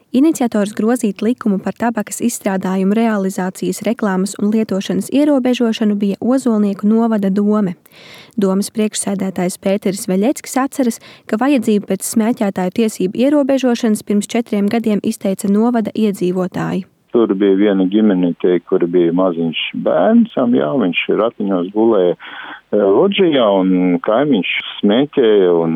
Iniciators grozīt likumu par tabakas izstrādājumu realizācijas, reklāmas un lietošanas ierobežošanu bija Ozolnieku novada dome. Domes priekšsēdētājs Pēteris Veļeckis atceras, ka vajadzību pēc smēķētāju tiesību ierobežošanas pirms 4 gadiem izteica novada iedzīvotāji. Tur bija viena ģimenīte, kur bija maziņš bērns, viņš ratiņos gulēja lodžijā un kaimiņš smēķēja un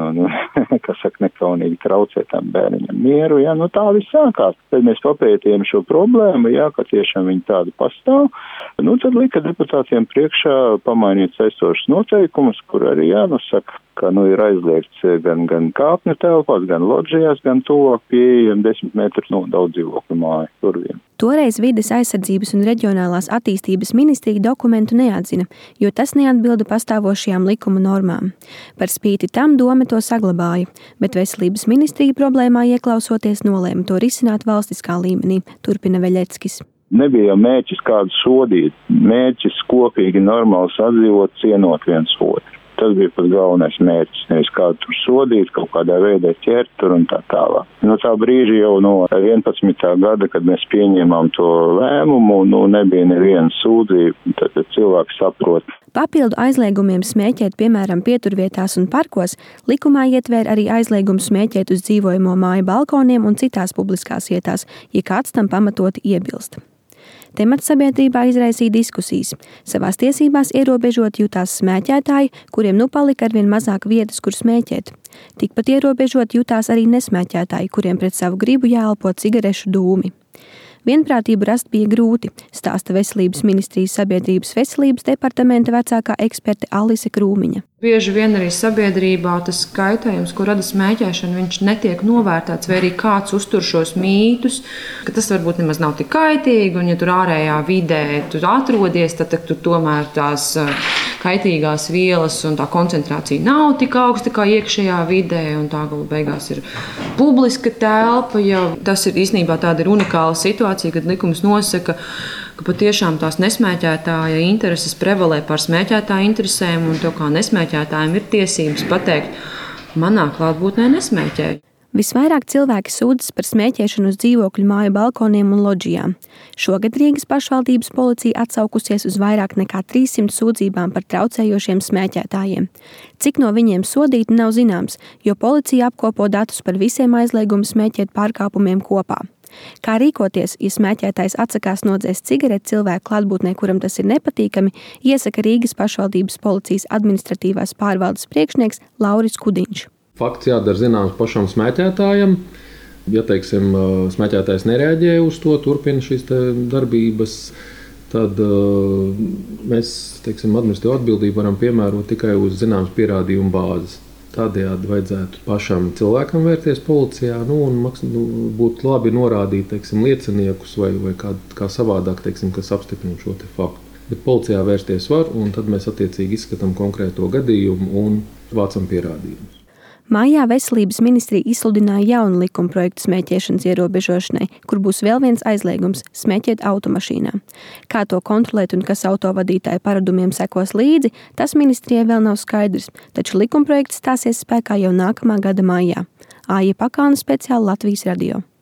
nekaunīgi traucē tam bērniņam mieru, tā viss sākās. Tad mēs papētījām šo problēmu, ka tiešām viņi tādi pastāv. Tad lika deputātiem priekšā pamainīt saistošas noteikumus, kur arī jānosaka, ka ir aizliegts gan kāpņu telpās, gan lodžijās, gan tuvāk pieejam 10 metrus no daudz dzīvokļu māju durvīm. Toreiz Vides aizsardzības un reģionālās attīstības ministrija dokumentu neatzina, jo tas neatbilda pastāvošajām likuma normām. Par spīti tam dome to saglabāja, bet Veselības ministrija problēmā ieklausoties nolēma to risināt valstiskā līmenī, turpina Veļeckis. Nebija jau mērķis kādu sodīt, mērķis kopīgi normāli sadzīvot, cienot viens otru. Tas bija pats galvenais mērķis, nevis kādu tur sodīt, kaut kādā veidā ķert tur un tā tālāk. No tā brīža jau no 11. gada, kad mēs pieņēmām to lēmumu, nebija neviena sūdzība, tad cilvēki saprot. Papildu aizliegumiem smēķēt, piemēram, pieturvietās un parkos, likumā ietver arī aizliegumu smēķēt uz dzīvojamo māju balkoniem un citās publiskās vietās, ja kāds tam pamatoti iebilst. Temats sabiedrībā izraisīja diskusijas. Savās tiesībās ierobežot jutās smēķētāji, kuriem palika arvien mazāk vietas, kur smēķēt. Tikpat ierobežot jutās arī nesmēķētāji, kuriem pret savu gribu jāelpo cigarešu dūmi. Vienprātību rast bija grūti, stāsta Veselības ministrijas sabiedrības veselības departamenta vecākā eksperte Alise Krūmiņa. Bieži vien arī sabiedrībā tas kaitējums, ko rada smēķēšana, viņš netiek novērtēts, vai arī kāds uztur šos mītus, ka tas varbūt nemaz nav tik kaitīgi, un ja tur ārējā vidē tur atrodies, tad tur tomēr tās kaitīgās vielas un tā koncentrācija nav tik augsta kā iekšējā vidē, un tā gala beigās ir publiska telpa, jo tas ir īstenībā tāda unikāla situācija, kad likums nosaka, ka patiešām tās nesmēķētāja intereses prevalē pār smēķētāja interesēm, un tev kā nesmēķētājiem ir tiesības pateikt, manā klātbūtnē nesmēķēju. Visvairāk cilvēki sūdzas par smēķēšanu uz dzīvokļu māju balkoniem un lodžijām. Šogad Rīgas pašvaldības policija atsaukusies uz vairāk nekā 300 sūdzībām par traucējošiem smēķētājiem. Cik no viņiem sodīti nav zināms, jo policija apkopo datus par visiem aizliegumu smēķēt pārkāpumiem kopā. Kā rīkoties, ja smēķētājs atsakās nodzēst cigareti cilvēku klātbūtnē, kuram tas ir nepatīkami, iesaka Rīgas pašvaldības policijas administratīvās pārvaldes priekšnieks Lauris Kudiņš. Fakts jādara zināms pašam smēķētājam. Ja, smēķētājs nereaģē uz to, turpina šīs darbības, tad mēs, administratīvu atbildību varam piemērot tikai uz zināmas pierādījumu bāzes. Tādējādi vajadzētu pašam cilvēkam vērties policijā, un būtu labi norādīt, lieciniekus vai kā savādāk, kas apstiprina šo faktu. Bet policijā vērsties var, un tad mēs attiecīgi izskatām konkrēto gadījumu un vācam pierādījumus. Maijā Veselības ministrija izsludināja jaunu likumprojektu smēķēšanas ierobežošanai, kur būs vēl viens aizliegums – smēķēt automašīnā. Kā to kontrolēt un kas autovadītāju paradumiem sekos līdzi, tas ministrijai vēl nav skaidrs, taču likumprojekts stāsies spēkā jau nākamā gada maijā. Aija Pakāna, speciāli Latvijas radio.